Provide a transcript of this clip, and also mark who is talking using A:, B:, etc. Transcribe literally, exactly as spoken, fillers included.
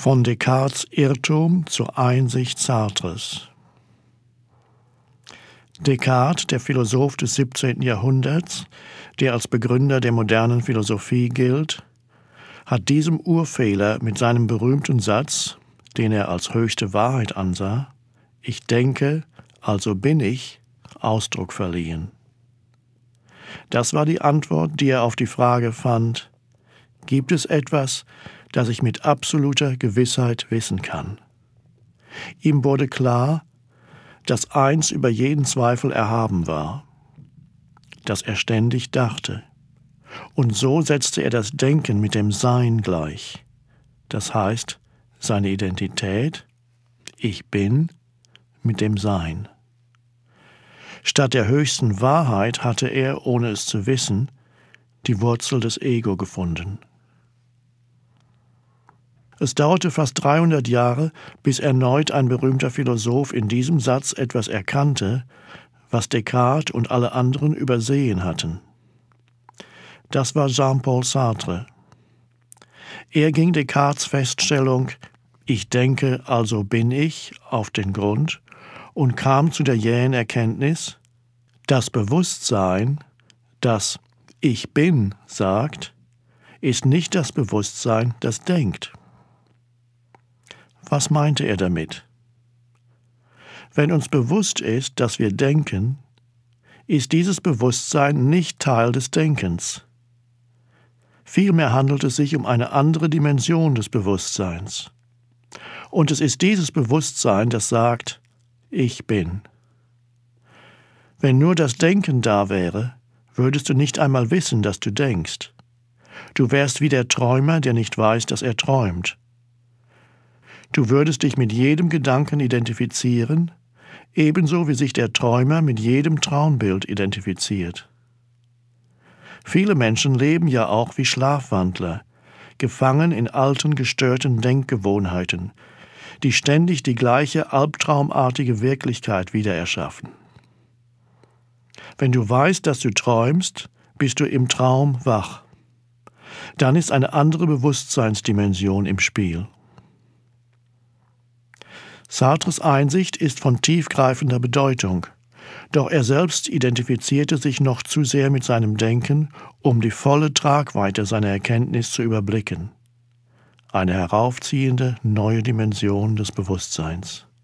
A: Von Descartes' Irrtum zur Einsicht Sartres. Descartes, der Philosoph des siebzehnten Jahrhunderts, der als Begründer der modernen Philosophie gilt, hat diesem Urfehler mit seinem berühmten Satz, den er als höchste Wahrheit ansah, »Ich denke, also bin ich«, Ausdruck verliehen. Das war die Antwort, die er auf die Frage fand: Gibt es etwas, das ich mit absoluter Gewissheit wissen kann? Ihm wurde klar, dass eins über jeden Zweifel erhaben war, dass er ständig dachte. Und so setzte er das Denken mit dem Sein gleich. Das heißt, seine Identität, ich bin, mit dem Sein. Statt der höchsten Wahrheit hatte er, ohne es zu wissen, die Wurzel des Ego gefunden. Es dauerte fast dreihundert Jahre, bis erneut ein berühmter Philosoph in diesem Satz etwas erkannte, was Descartes und alle anderen übersehen hatten. Das war Jean-Paul Sartre. Er ging Descartes' Feststellung »Ich denke, also bin ich« auf den Grund und kam zu der jähen Erkenntnis: Das Bewusstsein, das »Ich bin« sagt, ist nicht das Bewusstsein, das denkt. Was meinte er damit? Wenn uns bewusst ist, dass wir denken, ist dieses Bewusstsein nicht Teil des Denkens. Vielmehr handelt es sich um eine andere Dimension des Bewusstseins. Und es ist dieses Bewusstsein, das sagt, ich bin. Wenn nur das Denken da wäre, würdest du nicht einmal wissen, dass du denkst. Du wärst wie der Träumer, der nicht weiß, dass er träumt. Du würdest dich mit jedem Gedanken identifizieren, ebenso wie sich der Träumer mit jedem Traumbild identifiziert. Viele Menschen leben ja auch wie Schlafwandler, gefangen in alten, gestörten Denkgewohnheiten, die ständig die gleiche albtraumartige Wirklichkeit wiedererschaffen. Wenn du weißt, dass du träumst, bist du im Traum wach. Dann ist eine andere Bewusstseinsdimension im Spiel. Sartres Einsicht ist von tiefgreifender Bedeutung, doch er selbst identifizierte sich noch zu sehr mit seinem Denken, um die volle Tragweite seiner Erkenntnis zu überblicken. Eine heraufziehende neue Dimension des Bewusstseins.